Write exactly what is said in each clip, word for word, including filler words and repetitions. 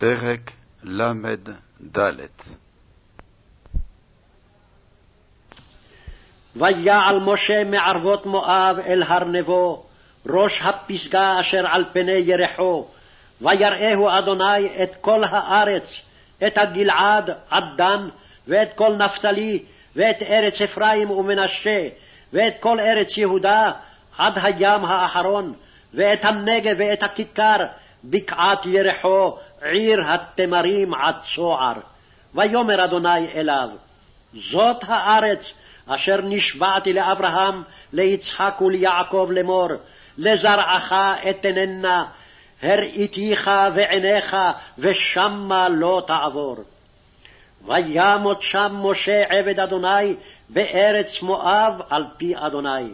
פרק למד ד'. ויעל משה מערבות מואב אל הר נבו, ראש הפסגה אשר על פני ירחו, ויראהו אדוני את כל הארץ, את הגלעד עד דן, ואת כל נפתלי, ואת ארץ אפרים ומנשה, ואת כל ארץ יהודה עד הים האחרון, ואת הנגב ואת הכיכר, בקעת ירחו, עיר התמרים עד צוער. ויאמר אדוני אליו, זאת הארץ אשר נשבעתי לאברהם, ליצחק וליעקב לאמור, לזרעך אתננה, הראיתיך ועיניך, ושמה לא תעבור. וימות שם משה עבד אדוני בארץ מואב על פי אדוני.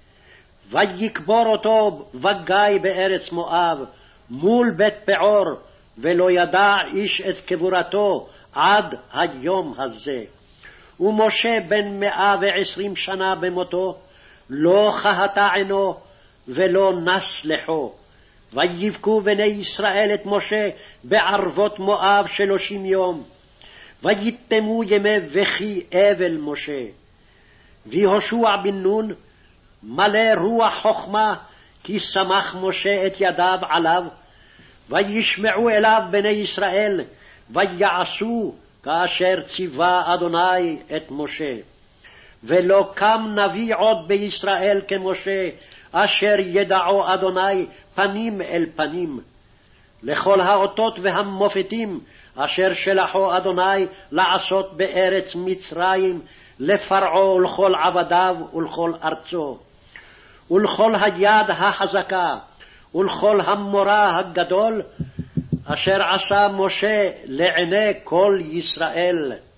ויקבור אותו וגיא בארץ מואב, מול בית פעור, ולא ידע איש את קבורתו עד היום הזה. ומשה בן מאה ועשרים שנה במותו, לא חהתה עינו ולא נס לחו. ויבכו בני ישראל את משה בערבות מואב שלושים יום, ויתמו ימי בכי אבל משה. ויהושע בן נון מלא רוח חכמה, כי שמח משה את ידיו עליו. וישמעו אליו בני ישראל, ויעשו כאשר ציווה אדוני את משה. ולא קם נביא עוד בישראל כמשה, אשר ידעו אדוני פנים אל פנים. לכל האותות והמופתים אשר שלחו אדוני לעשות בארץ מצרים, לפרעה ולכל עבדיו ולכל ארצו, ולכל היד החזקה ולכל המורא הגדול, אשר עשה משה לעיני כל ישראל.